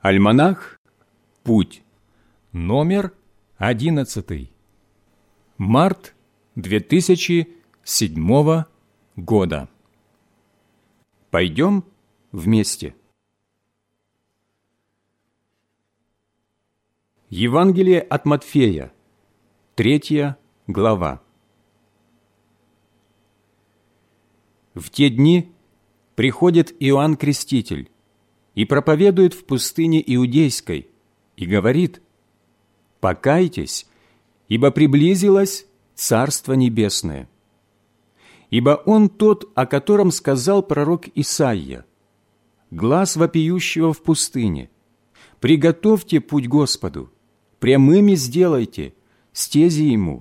Альманах «Путь», номер 11, март 2007 года. Пойдем вместе. Евангелие от Матфея, 3 глава. В те дни приходит Иоанн Креститель и проповедует в пустыне Иудейской, и говорит: «Покайтесь, ибо приблизилось Царство Небесное». Ибо Он тот, о котором сказал пророк Исаия: «Глас вопиющего в пустыне: приготовьте путь Господу, прямыми сделайте стези Ему».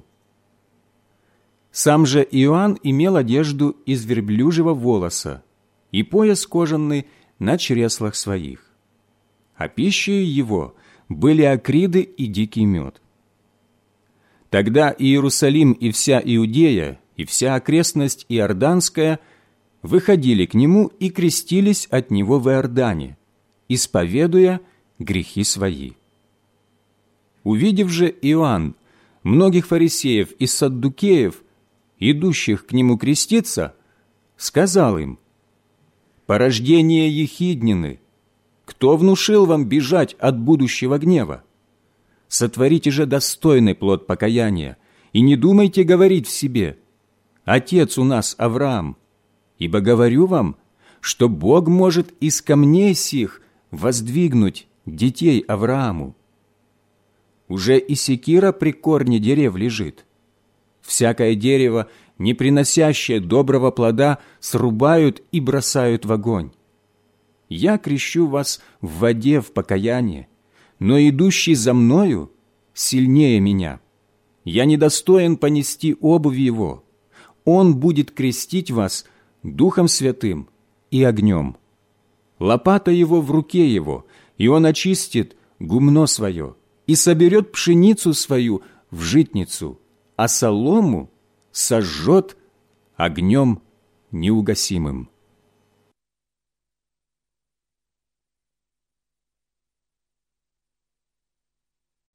Сам же Иоанн имел одежду из верблюжьего волоса и пояс кожаный на чреслах своих, а пищей его были акриды и дикий мед. Тогда Иерусалим и вся Иудея, и вся окрестность Иорданская выходили к Нему и крестились от Него в Иордане, исповедуя грехи свои. Увидев же Иоанн многих фарисеев и саддукеев, идущих к Нему креститься, сказал им: «Порождение ехиднины! Кто внушил вам бежать от будущего гнева? Сотворите же достойный плод покаяния, и не думайте говорить в себе: Отец у нас Авраам, ибо говорю вам, что Бог может из камней сих воздвигнуть детей Аврааму. Уже и секира при корне дерев лежит. Всякое дерево, не приносящее доброго плода, срубают и бросают в огонь. Я крещу вас в воде в покаяние, но идущий за мною сильнее меня. Я недостоин понести обувь его. Он будет крестить вас Духом Святым и огнем. Лопата его в руке его, и он очистит гумно свое и соберет пшеницу свою в житницу, а солому сожжет огнем неугасимым».